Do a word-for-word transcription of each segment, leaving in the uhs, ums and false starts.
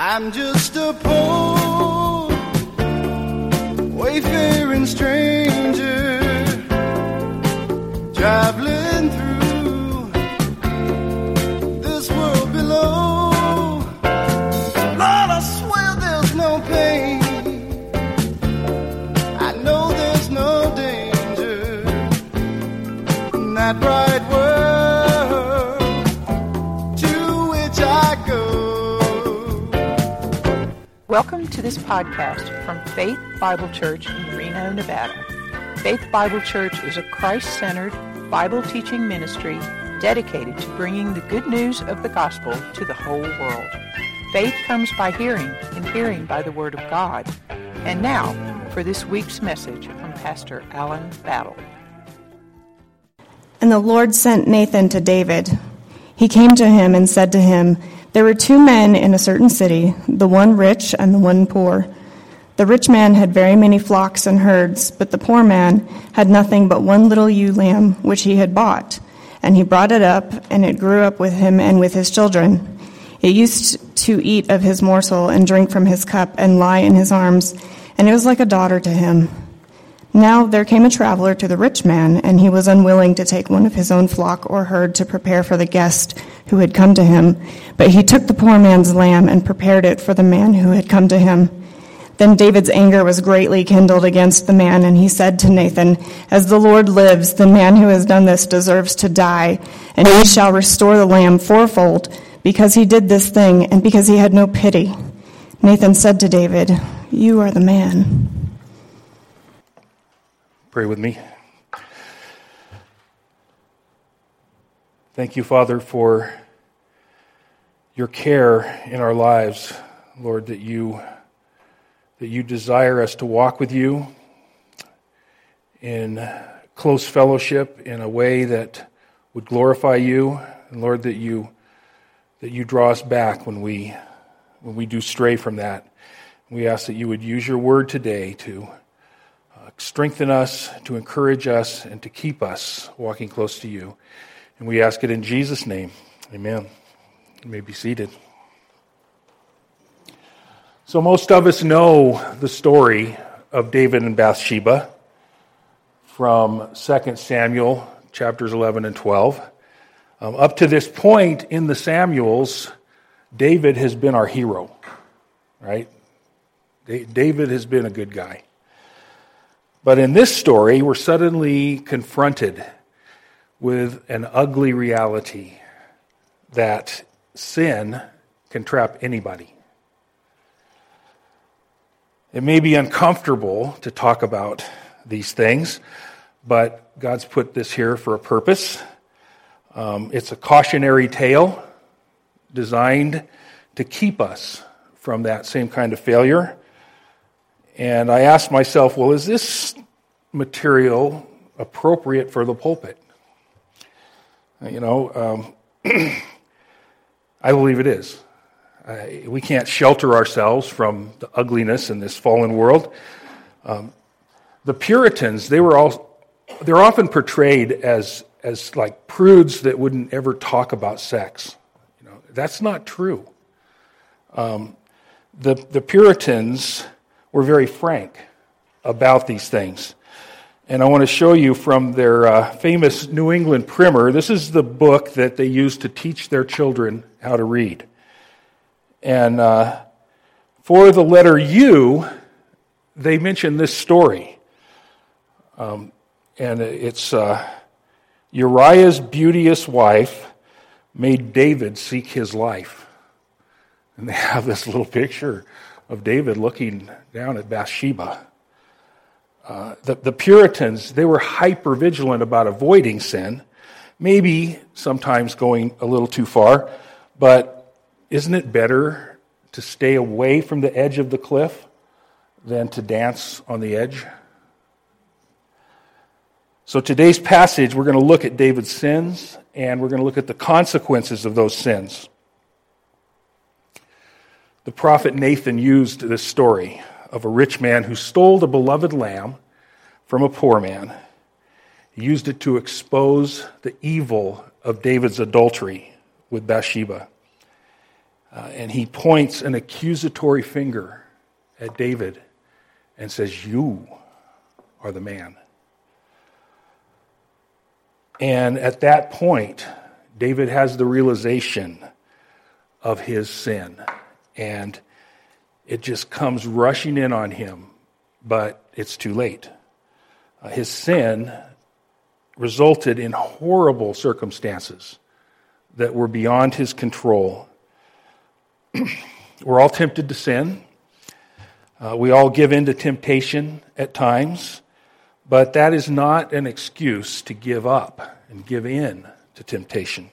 I'm just a poor, wayfaring stranger, traveling through this world below. Lord, I swear there's no pain, I know there's no danger in that bright world to which I go. Welcome to this podcast from Faith Bible Church in Reno, Nevada. Faith Bible Church is a Christ-centered Bible teaching ministry dedicated to bringing the good news of the gospel to the whole world. Faith comes by hearing, and hearing by the word of God. And now, for this week's message from Pastor Alan Battle. And the Lord sent Nathan to David. He came to him and said to him, "There were two men in a certain city, the one rich and the one poor. The rich man had very many flocks and herds, but the poor man had nothing but one little ewe lamb which he had bought. And he brought it up, and it grew up with him and with his children. It used to eat of his morsel and drink from his cup and lie in his arms, and it was like a daughter to him. Now there came a traveler to the rich man, and he was unwilling to take one of his own flock or herd to prepare for the guest who had come to him. But he took the poor man's lamb and prepared it for the man who had come to him. Then David's anger was greatly kindled against the man, and he said to Nathan, 'As the Lord lives, the man who has done this deserves to die, and he shall restore the lamb fourfold, because he did this thing, and because he had no pity.' Nathan said to David, 'You are the man.'" Pray with me. Thank you, Father, for your care in our lives, Lord, that you that you desire us to walk with you in close fellowship in a way that would glorify you, and Lord, that you that you draw us back when we when we do stray from that. We ask that you would use your word today to strengthen us, to encourage us, and to keep us walking close to you. And we ask it in Jesus' name. Amen. You may be seated. So most of us know the story of David and Bathsheba from Second Samuel chapters eleven and twelve. Um, up to this point in the Samuels, David has been our hero, right? David has been a good guy. But in this story, we're suddenly confronted with an ugly reality that sin can trap anybody. It may be uncomfortable to talk about these things, but God's put this here for a purpose. Um, it's a cautionary tale designed to keep us from that same kind of failure. And I asked myself, well, is this material appropriate for the pulpit? You know, um, I believe it is. Uh, we can't shelter ourselves from the ugliness in this fallen world. Um, the Puritans, they were all, they're often portrayed as as like prudes that wouldn't ever talk about sex. You know, that's not true. Um, the the Puritans were very frank about these things. And I want to show you from their uh, famous New England Primer. This is the book that they used to teach their children how to read. And uh, for the letter U, they mention this story. Um, and it's uh, Uriah's beauteous wife made David seek his life. And they have this little picture of David looking down at Bathsheba. Uh, the, the Puritans, they were hyper vigilant about avoiding sin, maybe sometimes going a little too far, but isn't it better to stay away from the edge of the cliff than to dance on the edge? So today's passage, we're going to look at David's sins, and we're going to look at the consequences of those sins. The prophet Nathan used this story of a rich man who stole the beloved lamb from a poor man. He used it to expose the evil of David's adultery with Bathsheba. Uh, and he points an accusatory finger at David and says, "You are the man." And at that point, David has the realization of his sin. And it just comes rushing in on him, but it's too late. Uh, his sin resulted in horrible circumstances that were beyond his control. We're all tempted to sin. Uh, we all give in to temptation at times, but that is not an excuse to give up and give in to temptation.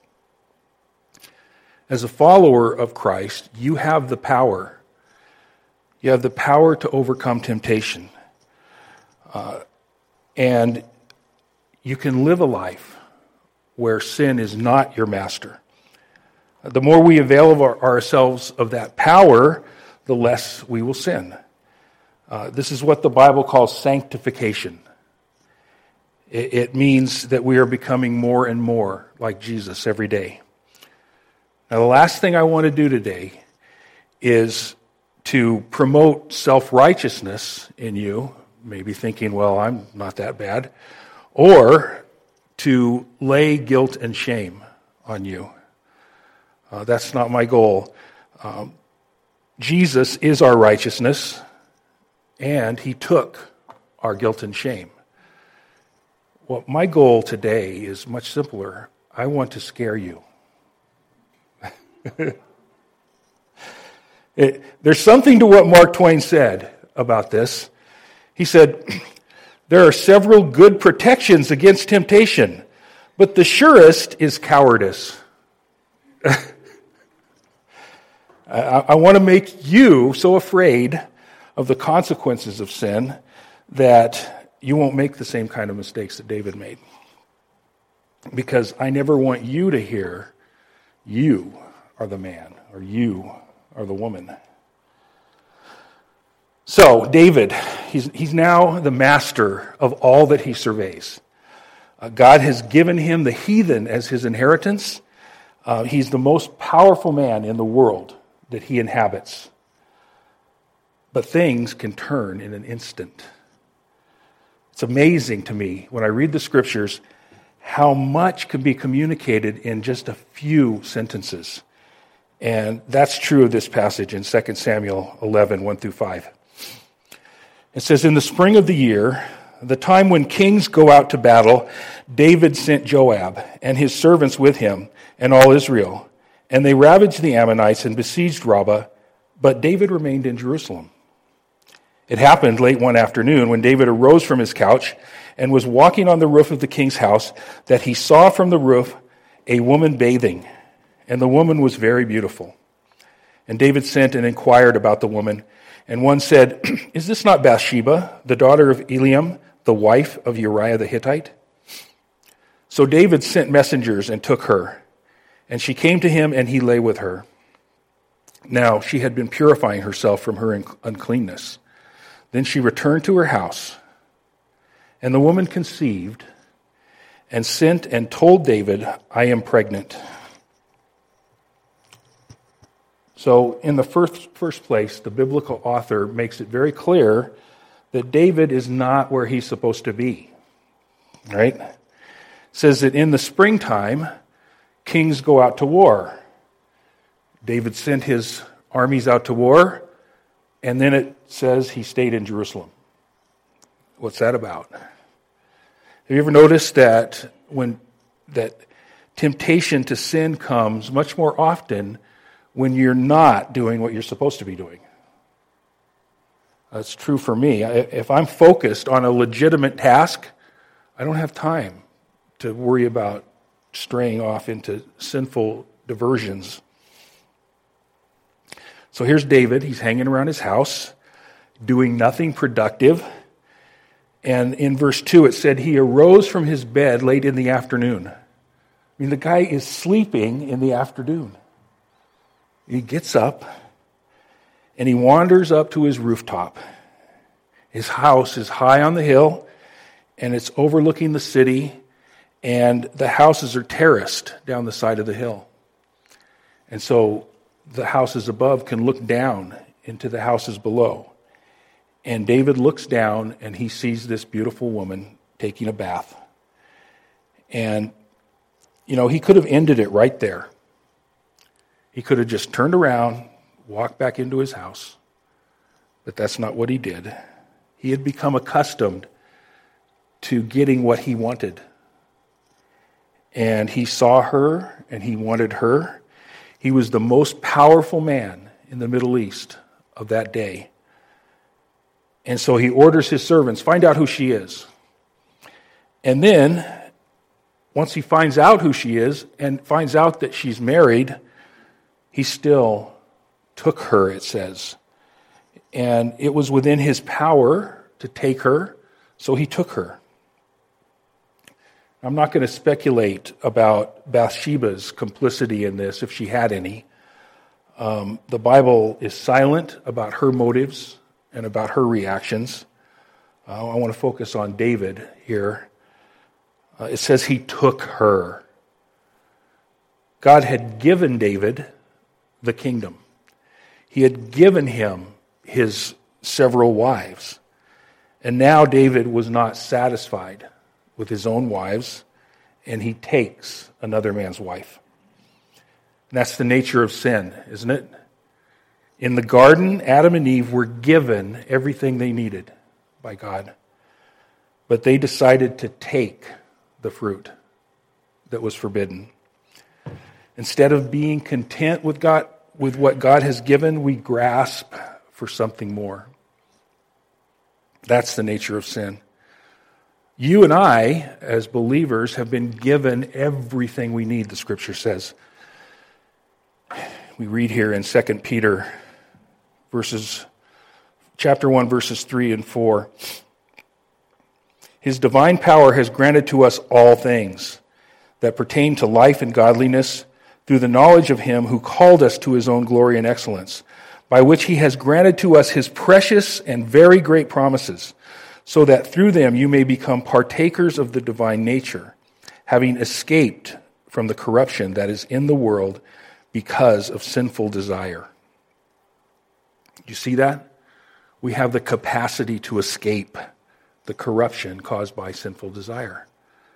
As a follower of Christ, you have the power. You have the power to overcome temptation. Uh, and you can live a life where sin is not your master. The more we avail of our, ourselves of that power, the less we will sin. Uh, this is what the Bible calls sanctification. It, it means that we are becoming more and more like Jesus every day. Now, the last thing I want to do today is to promote self-righteousness in you, maybe thinking, well, I'm not that bad, or to lay guilt and shame on you. Uh, that's not my goal. Um, Jesus is our righteousness, and he took our guilt and shame. Well, my goal today is much simpler. I want to scare you. it, there's something to what Mark Twain said about this. He said, "There are several good protections against temptation, but the surest is cowardice." I, I want to make you so afraid of the consequences of sin that you won't make the same kind of mistakes that David made. Because I never want you to hear, "You are the man," or "You are the woman." So, David, he's, he's now the master of all that he surveys. Uh, God has given him the heathen as his inheritance. Uh, he's the most powerful man in the world that he inhabits. But things can turn in an instant. It's amazing to me when I read the scriptures how much can be communicated in just a few sentences. And that's true of this passage in Second Samuel eleven, one through five. It says, "In the spring of the year, the time when kings go out to battle, David sent Joab and his servants with him and all Israel. And they ravaged the Ammonites and besieged Rabbah, but David remained in Jerusalem. It happened late one afternoon when David arose from his couch and was walking on the roof of the king's house that he saw from the roof a woman bathing, and the woman was very beautiful. And David sent and inquired about the woman, and one said, 'Is this not Bathsheba, the daughter of Eliam, the wife of Uriah the Hittite?' So David sent messengers and took her. And she came to him, and he lay with her. Now she had been purifying herself from her uncleanness. Then she returned to her house. And the woman conceived and sent and told David, 'I am pregnant.'" So in the first, first place, the biblical author makes it very clear that David is not where he's supposed to be. Right? It says that in the springtime, kings go out to war. David sent his armies out to war, and then it says he stayed in Jerusalem. What's that about? Have you ever noticed that when that temptation to sin comes much more often when you're not doing what you're supposed to be doing? That's true for me. If I'm focused on a legitimate task, I don't have time to worry about straying off into sinful diversions. So here's David. He's hanging around his house, doing nothing productive. And in verse two, it said he arose from his bed late in the afternoon. I mean, the guy is sleeping in the afternoon. He gets up, and he wanders up to his rooftop. His house is high on the hill, and it's overlooking the city, and the houses are terraced down the side of the hill. And so the houses above can look down into the houses below. And David looks down and he sees this beautiful woman taking a bath. And, you know, he could have ended it right there. He could have just turned around, walked back into his house. But that's not what he did. He had become accustomed to getting what he wanted. And he saw her and he wanted her. He was the most powerful man in the Middle East of that day. And so he orders his servants, find out who she is. And then, once he finds out who she is and finds out that she's married, he still took her, it says. And it was within his power to take her, so he took her. I'm not going to speculate about Bathsheba's complicity in this, if she had any. Um, the Bible is silent about her motives and about her reactions. Uh, I want to focus on David here. Uh, it says he took her. God had given David the kingdom. He had given him his several wives. And now David was not satisfied with his own wives, and he takes another man's wife. And that's the nature of sin, isn't it? In the garden, Adam and Eve were given everything they needed by God. But they decided to take the fruit that was forbidden. Instead of being content with God, with what God has given, we grasp for something more. That's the nature of sin. You and I, as believers, have been given everything we need, the Scripture says. We read here in Second Peter, verses, chapter one, verses three and four. His divine power has granted to us all things that pertain to life and godliness through the knowledge of him who called us to his own glory and excellence, by which he has granted to us his precious and very great promises, so that through them you may become partakers of the divine nature, having escaped from the corruption that is in the world because of sinful desire. You see that? We have the capacity to escape the corruption caused by sinful desire.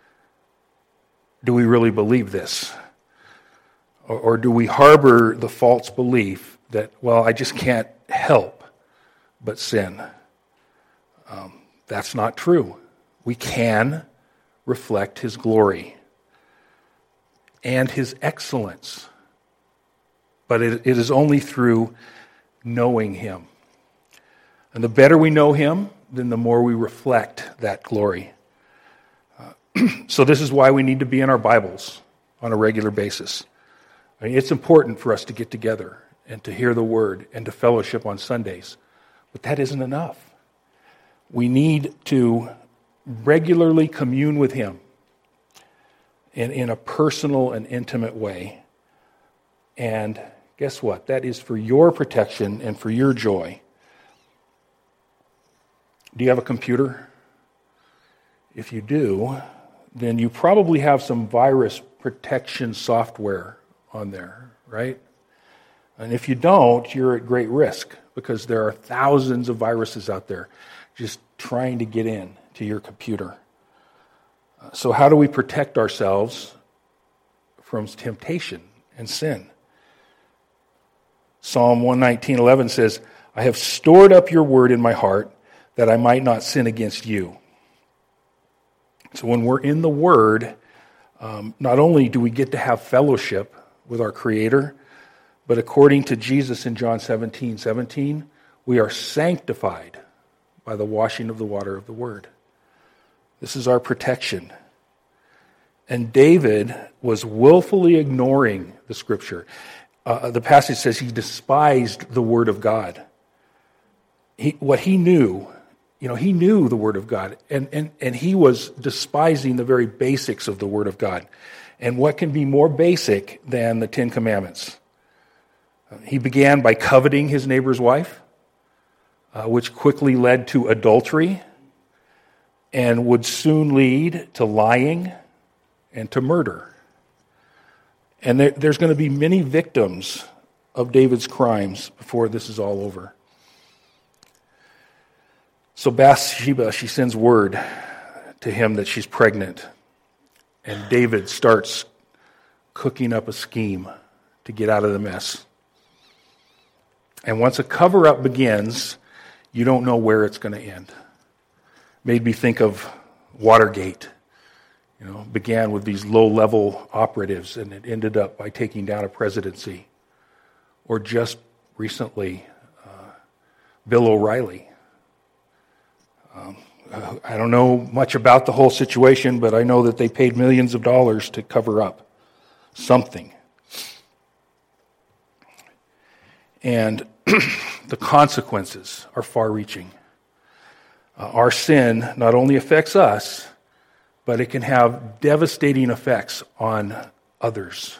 Do we really believe this? Or, or do we harbor the false belief that, well, I just can't help but sin? Um, that's not true. We can reflect his glory and his excellence, but it, it is only through knowing him. And the better we know him, then the more we reflect that glory. Uh, so this is why we need to be in our Bibles on a regular basis. I mean, it's important for us to get together and to hear the word and to fellowship on Sundays, but that isn't enough. We need to regularly commune with him in, in a personal and intimate way. And guess what? That is for your protection and for your joy. Do you have a computer? If you do, then you probably have some virus protection software on there, right? And if you don't, you're at great risk because there are thousands of viruses out there just trying to get in to your computer. So how do we protect ourselves from temptation and sin? Psalm one nineteen eleven says, I have stored up your word in my heart that I might not sin against you. So when we're in the word, um, not only do we get to have fellowship with our Creator, but according to Jesus in John seventeen seventeen, we are sanctified by the washing of the water of the word. This is our protection. And David was willfully ignoring the Scripture. Uh, the passage says he despised the word of God. He, what he knew, you know, he knew the word of God, and, and, and he was despising the very basics of the word of God. And what can be more basic than the Ten Commandments? Uh, he began by coveting his neighbor's wife, uh, which quickly led to adultery and would soon lead to lying and to murder. And there, there's going to be many victims of David's crimes before this is all over. So Bathsheba, she sends word to him that she's pregnant. And David starts cooking up a scheme to get out of the mess. And once a cover-up begins, you don't know where it's going to end. Made me think of Watergate. You know, began with these low-level operatives, and it ended up by taking down a presidency. Or just recently, uh, Bill O'Reilly. Um, I don't know much about the whole situation, but I know that they paid millions of dollars to cover up something. And the consequences are far-reaching. Uh, our sin not only affects us, but it can have devastating effects on others.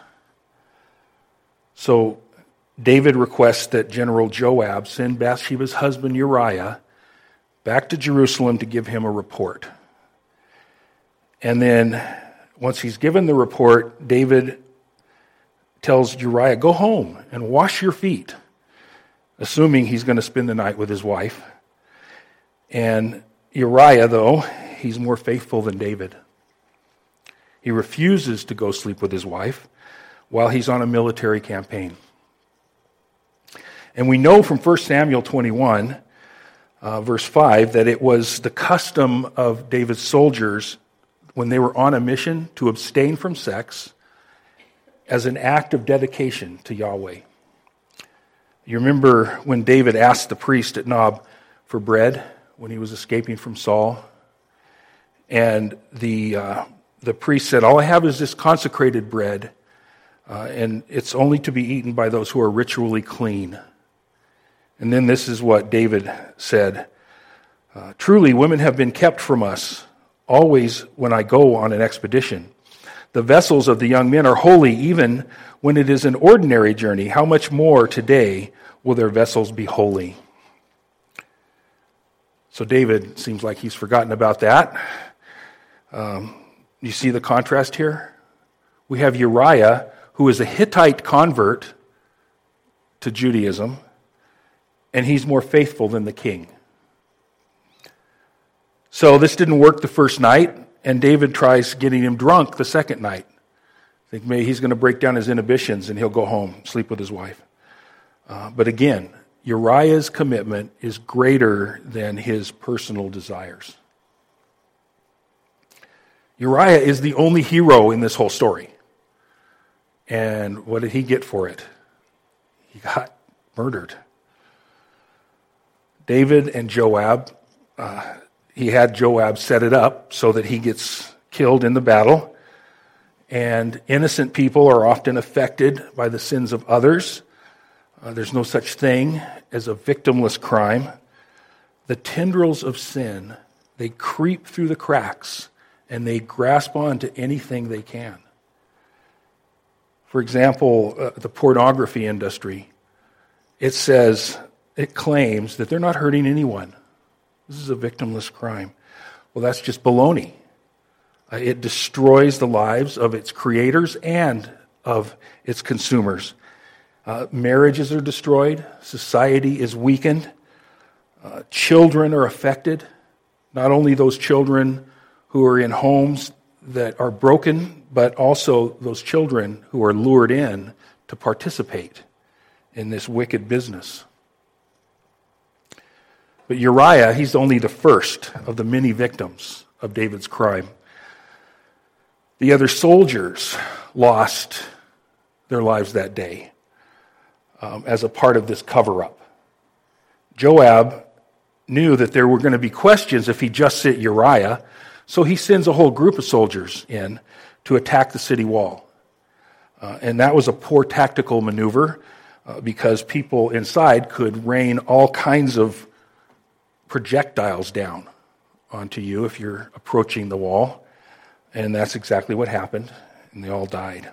So David requests that General Joab send Bathsheba's husband Uriah back to Jerusalem to give him a report. And then once he's given the report, David tells Uriah, go home and wash your feet, assuming he's going to spend the night with his wife. And Uriah, though, he's more faithful than David. He refuses to go sleep with his wife while he's on a military campaign. And we know from First Samuel twenty-one, uh, verse five, that it was the custom of David's soldiers when they were on a mission to abstain from sex as an act of dedication to Yahweh. You remember when David asked the priest at Nob for bread when he was escaping from Saul? And the uh, the priest said, all I have is this consecrated bread, uh, and it's only to be eaten by those who are ritually clean. And then this is what David said, uh, truly women have been kept from us always when I go on an expedition. The vessels of the young men are holy even when it is an ordinary journey. How much more today will their vessels be holy? So David seems like he's forgotten about that. Um, you see the contrast here? We have Uriah, who is a Hittite convert to Judaism, and he's more faithful than the king. So this didn't work the first night, and David tries getting him drunk the second night. I think maybe he's going to break down his inhibitions and he'll go home, sleep with his wife. Uh, but again, Uriah's commitment is greater than his personal desires. Uriah is the only hero in this whole story. And what did he get for it? He got murdered. David and Joab, uh, he had Joab set it up so that he gets killed in the battle. And innocent people are often affected by the sins of others. Uh, there's no such thing as a victimless crime. The tendrils of sin, they creep through the cracks and they grasp onto anything they can. For example, uh, the pornography industry, it says, it claims that they're not hurting anyone. This is a victimless crime. Well, that's just baloney. Uh, it destroys the lives of its creators and of its consumers. Uh, marriages are destroyed. Society is weakened. Uh, children are affected. Not only those children who are in homes that are broken, but also those children who are lured in to participate in this wicked business. But Uriah, he's only the first of the many victims of David's crime. The other soldiers lost their lives that day um, as a part of this cover-up. Joab knew that there were going to be questions if he just sent Uriah, so he sends a whole group of soldiers in to attack the city wall. Uh, and that was a poor tactical maneuver uh, because people inside could rain all kinds of projectiles down onto you if you're approaching the wall. And that's exactly what happened, and they all died.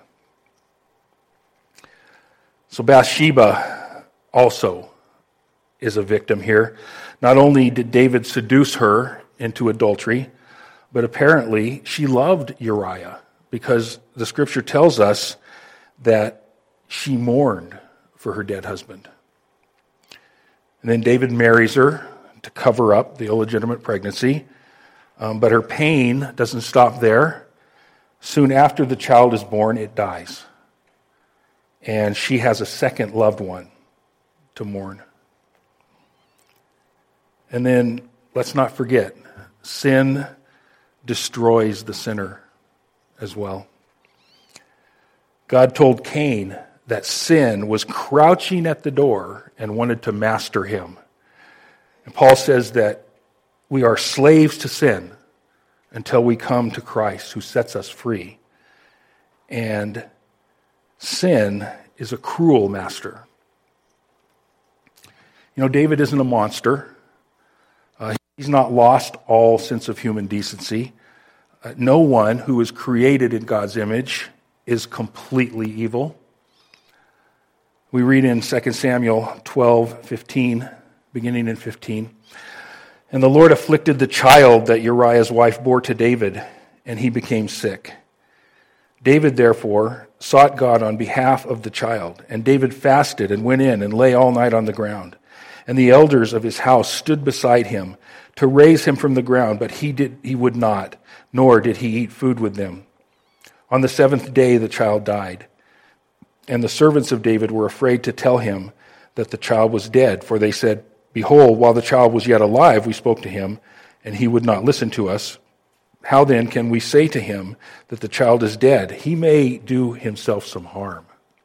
So Bathsheba also is a victim here. Not only did David seduce her into adultery, but apparently she loved Uriah because the scripture tells us that she mourned for her dead husband. And then David marries her to cover up the illegitimate pregnancy, um, but her pain doesn't stop there. Soon after the child is born, it dies. And she has a second loved one to mourn. And then, let's not forget, sin destroys the sinner as well. God told Cain that sin was crouching at the door and wanted to master him. And Paul says that we are slaves to sin until we come to Christ, who sets us free. And sin is a cruel master. You know, David isn't a monster. Uh, he's not lost all sense of human decency. Uh, no one who is created in God's image is completely evil. We read in Second Samuel twelve fifteen, beginning in fifteen, "And the Lord afflicted the child that Uriah's wife bore to David, and he became sick. David, therefore, sought God on behalf of the child, and David fasted and went in and lay all night on the ground. And the elders of his house stood beside him to raise him from the ground, but he did he would not, nor did he eat food with them. On the seventh day the child died, and the servants of David were afraid to tell him that the child was dead, for they said, 'Behold, while the child was yet alive, we spoke to him, and he would not listen to us. How then can we say to him that the child is dead? He may do himself some harm.'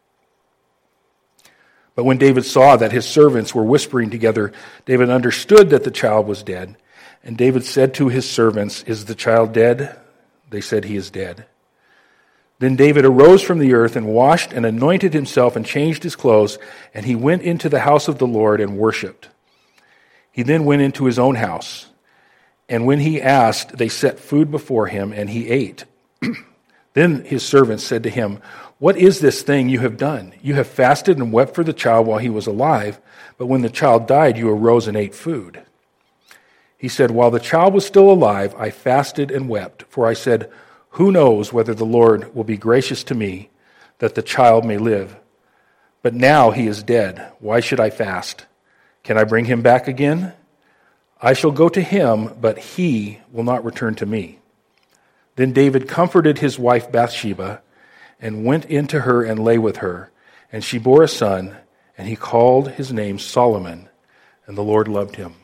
But when David saw that his servants were whispering together, David understood that the child was dead. And David said to his servants, 'Is the child dead?' They said, 'He is dead.' Then David arose from the earth and washed and anointed himself and changed his clothes, and he went into the house of the Lord and worshipped. He then went into his own house, and when he asked, they set food before him, and he ate. Then his servants said to him, 'What is this thing you have done? You have fasted and wept for the child while he was alive, but when the child died, you arose and ate food.' He said, 'While the child was still alive, I fasted and wept, for I said, who knows whether the Lord will be gracious to me, that the child may live? But now he is dead. Why should I fast? Can I bring him back again? I shall go to him, but he will not return to me.' Then David comforted his wife Bathsheba, and went into her and lay with her. And she bore a son, and he called his name Solomon, and the Lord loved him."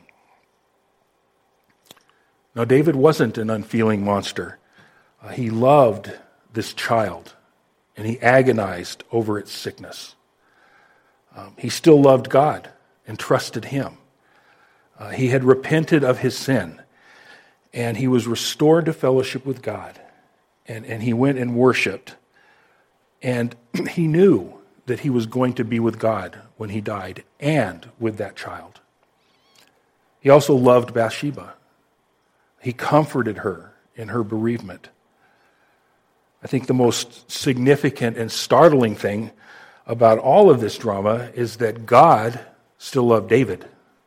Now, David wasn't an unfeeling monster. Uh, he loved this child, and he agonized over its sickness. Um, he still loved God and trusted him. Uh, he had repented of his sin, and he was restored to fellowship with God. And, and he went and worshiped. And he knew that he was going to be with God when he died and with that child. He also loved Bathsheba. He comforted her in her bereavement. I think the most significant and startling thing about all of this drama is that God still loved David.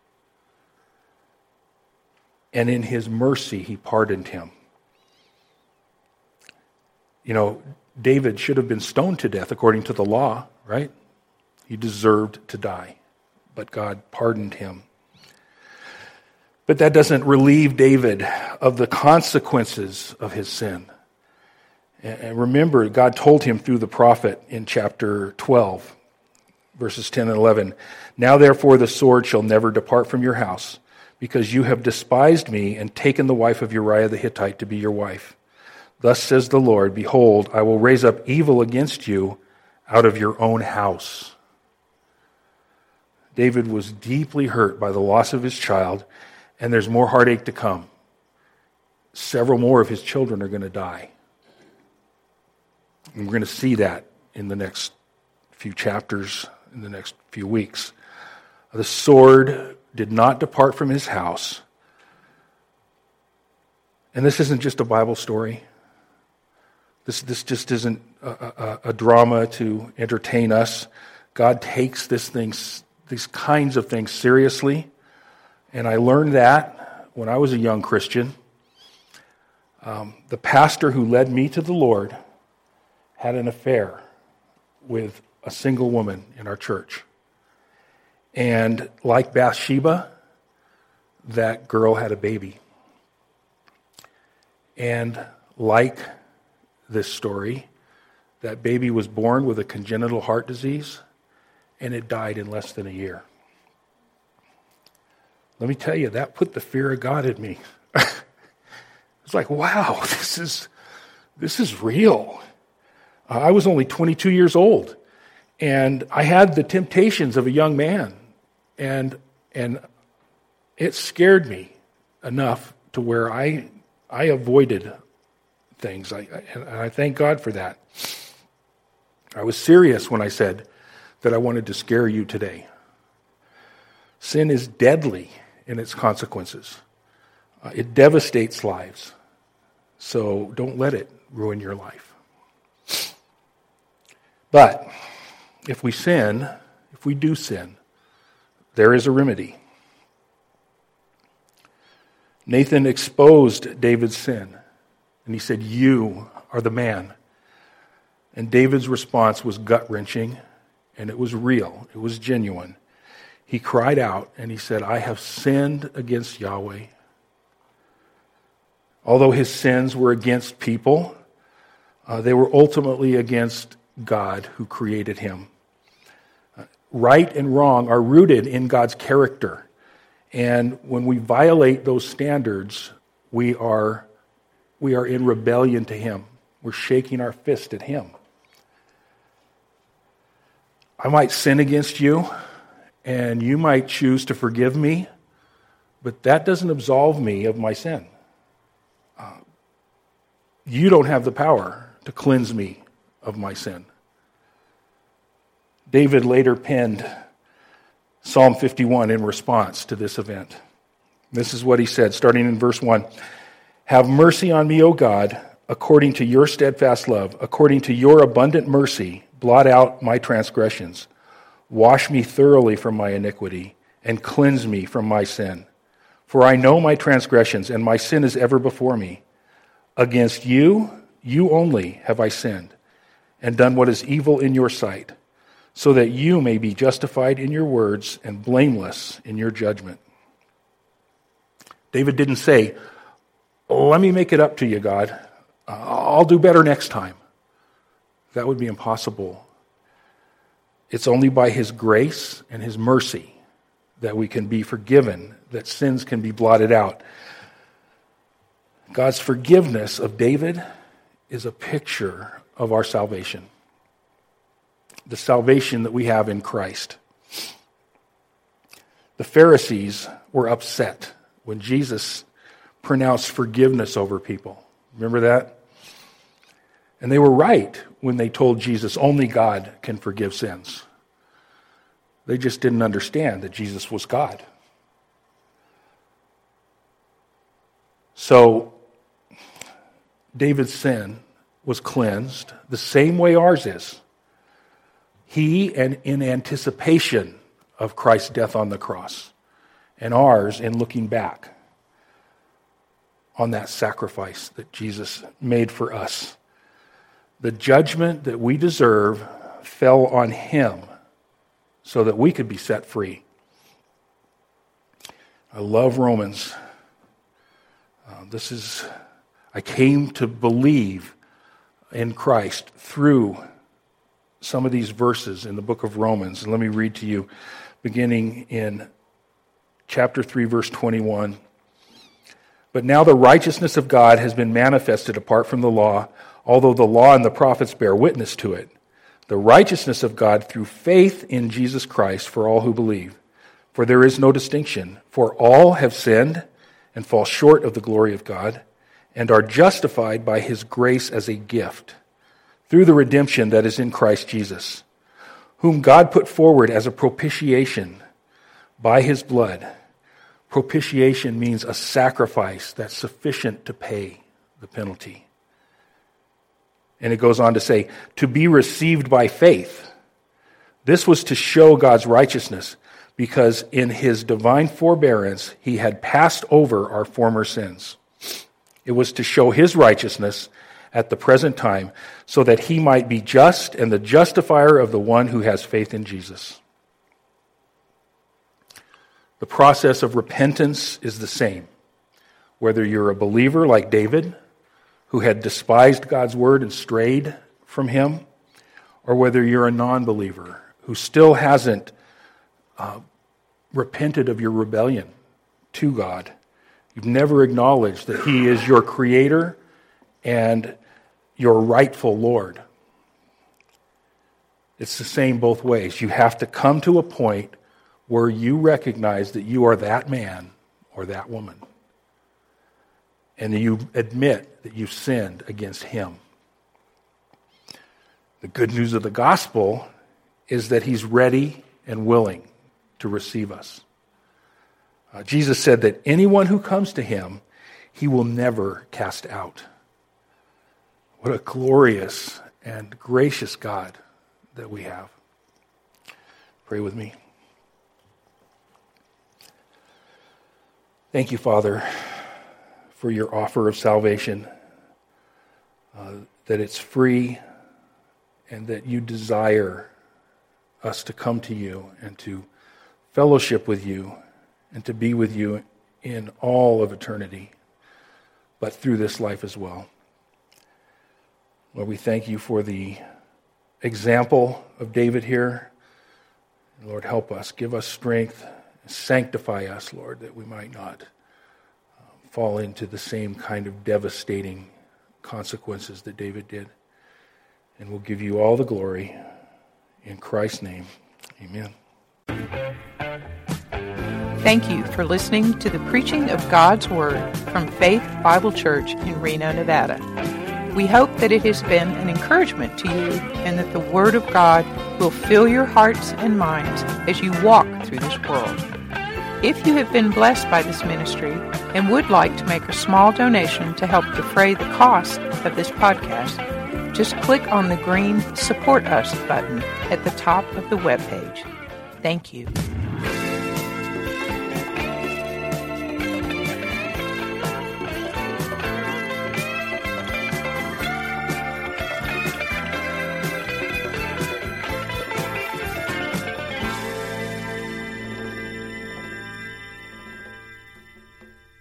And in his mercy, he pardoned him. You know, David should have been stoned to death according to the law, right? He deserved to die, but God pardoned him. But that doesn't relieve David of the consequences of his sin. And remember, God told him through the prophet in chapter twelve, verses ten and eleven, "Now therefore the sword shall never depart from your house, because you have despised me and taken the wife of Uriah the Hittite to be your wife. Thus says the Lord, behold, I will raise up evil against you out of your own house." David was deeply hurt by the loss of his child, and there's more heartache to come. Several more of his children are going to die. And we're going to see that in the next few chapters, in the next few weeks. The sword did not depart from his house. And this isn't just a Bible story. This, this just isn't a, a, a drama to entertain us. God takes this things, these kinds of things seriously. And I learned that when I was a young Christian. Um, the pastor who led me to the Lord had an affair with a single woman in our church. And like Bathsheba, that girl had a baby. And like this story, that baby was born with a congenital heart disease, and it died in less than a year. Let me tell you, that put the fear of God in me. It's like, wow, this is this is real. Uh, I was only twenty-two years old, and I had the temptations of a young man, and and it scared me enough to where I I avoided things. I, I, and I thank God for that. I was serious when I said that I wanted to scare you today. Sin is deadly in its consequences. Uh, it devastates lives. So don't let it ruin your life. But if we sin, if we do sin, there is a remedy. Nathan exposed David's sin, and he said, "You are the man." And David's response was gut-wrenching, and it was real. It was genuine. He cried out, and he said, "I have sinned against Yahweh." Although his sins were against people, uh, they were ultimately against God who created him. Uh, right and wrong are rooted in God's character. And when we violate those standards, we are, we are in rebellion to him. We're shaking our fist at him. I might sin against you, and you might choose to forgive me, but that doesn't absolve me of my sin. Uh, you don't have the power to cleanse me of my sin. David later penned Psalm fifty-one in response to this event. This is what he said, starting in verse one. "Have mercy on me, O God, according to your steadfast love, according to your abundant mercy, blot out my transgressions. Wash me thoroughly from my iniquity, and cleanse me from my sin. For I know my transgressions, and my sin is ever before me. Against you, you only have I sinned, and done what is evil in your sight, so that you may be justified in your words and blameless in your judgment." David didn't say, "Let me make it up to you, God. I'll do better next time." That would be impossible. It's only by his grace and his mercy that we can be forgiven, that sins can be blotted out. God's forgiveness of David is a picture of our salvation. The salvation that we have in Christ. The Pharisees were upset when Jesus pronounced forgiveness over people. Remember that? And they were right when they told Jesus only God can forgive sins. They just didn't understand that Jesus was God. So, David's sin was cleansed the same way ours is. He, and in anticipation of Christ's death on the cross, and ours in looking back on that sacrifice that Jesus made for us. The judgment that we deserve fell on him so that we could be set free. I love Romans. Uh, this is, I came to believe in Christ through some of these verses in the book of Romans. And let me read to you, beginning in chapter three, verse twenty-one. "But now the righteousness of God has been manifested apart from the law, although the law and the prophets bear witness to it. The righteousness of God through faith in Jesus Christ for all who believe. For there is no distinction, for all have sinned and fall short of the glory of God, and are justified by his grace as a gift, through the redemption that is in Christ Jesus, whom God put forward as a propitiation by his blood." Propitiation means a sacrifice that's sufficient to pay the penalty. And it goes on to say, "to be received by faith." This was to show God's righteousness, because in his divine forbearance, he had passed over our former sins. It was to show his righteousness at the present time, so that he might be just and the justifier of the one who has faith in Jesus. The process of repentance is the same. Whether you're a believer like David, who had despised God's word and strayed from him, or whether you're a non-believer who still hasn't uh, repented of your rebellion to God. You've never acknowledged that he is your creator and your rightful Lord. It's the same both ways. You have to come to a point where you recognize that you are that man or that woman. And you admit that you've sinned against him. The good news of the gospel is that he's ready and willing to receive us. Uh, Jesus said that anyone who comes to him, he will never cast out. What a glorious and gracious God that we have. Pray with me. Thank you, Father, for your offer of salvation, uh, that it's free and that you desire us to come to you and to fellowship with you and to be with you in all of eternity, but through this life as well. Lord, we thank you for the example of David here. Lord, help us, give us strength, sanctify us, Lord, that we might not um, fall into the same kind of devastating consequences that David did. And we'll give you all the glory in Christ's name. Amen. Thank you for listening to the preaching of God's Word from Faith Bible Church in Reno, Nevada. We hope that it has been an encouragement to you and that the Word of God will fill your hearts and minds as you walk through this world. If you have been blessed by this ministry and would like to make a small donation to help defray the cost of this podcast, just click on the green Support Us button at the top of the webpage. Thank you.